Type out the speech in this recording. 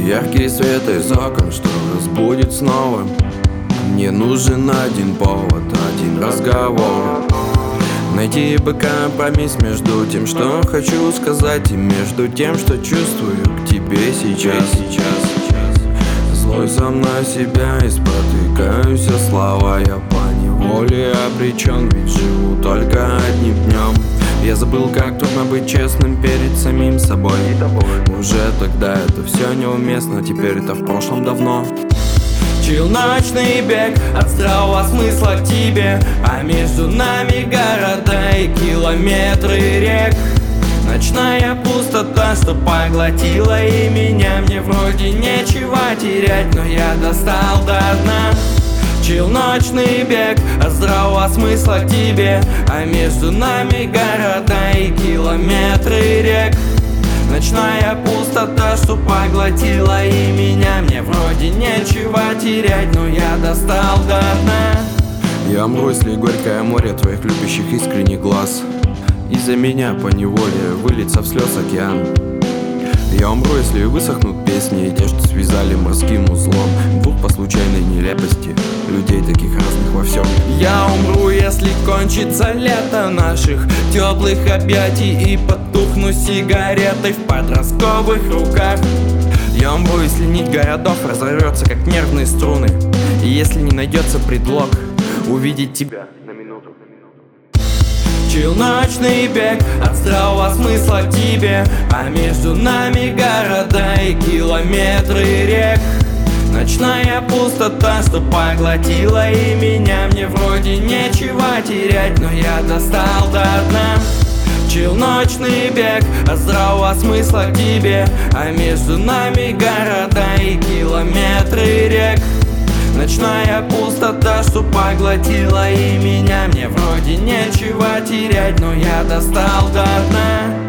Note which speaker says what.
Speaker 1: Яркий свет из окон, что разбудит снова. Мне нужен один повод, один разговор. Найти бы компромисс между тем, что хочу сказать, и между тем, что чувствую к тебе сейчас. Злой сам на себя и спотыкаюсь о слова. Я поневоле обречен, ведь живу только одним днем. Я забыл, как трудно быть честным перед самим собой. Уже тогда это все неуместно, теперь это в прошлом давно. Челночный бег от здравого смысла к тебе, а между нами города и километры рек. Ночная пустота, что поглотила и меня. Мне вроде нечего терять, но я достал до дна. Челночный бег от здравого смысла к тебе, а между нами города и километры рек. Ночная пустота, что поглотила и меня. Мне вроде нечего терять, но я достал до дна. Я умру, если горькое море твоих любящих искренних глаз из-за меня поневоле выльется в слез океан. Я умру, если высохнут песни и те, что связали морским узлом двух по случайной нелепости людей, таких разных во всем. Я умру, если кончится лето наших теплых объятий и потухну сигаретой в подростковых руках. Я умру, если нить городов разорвется, как нервные струны, и если не найдется предлог увидеть тебя на минуту. Челночный бег от здравого смысла к тебе, а между нами города и километры рек. Ночная пустота, что поглотила и меня. Мне вроде нечего терять, но я достал до дна. Челночный бег от здравого смысла к тебе, а между нами города и километры рек. Ночная пустота, что поглотила и меня. Мне вроде нечего терять, но я достал до дна.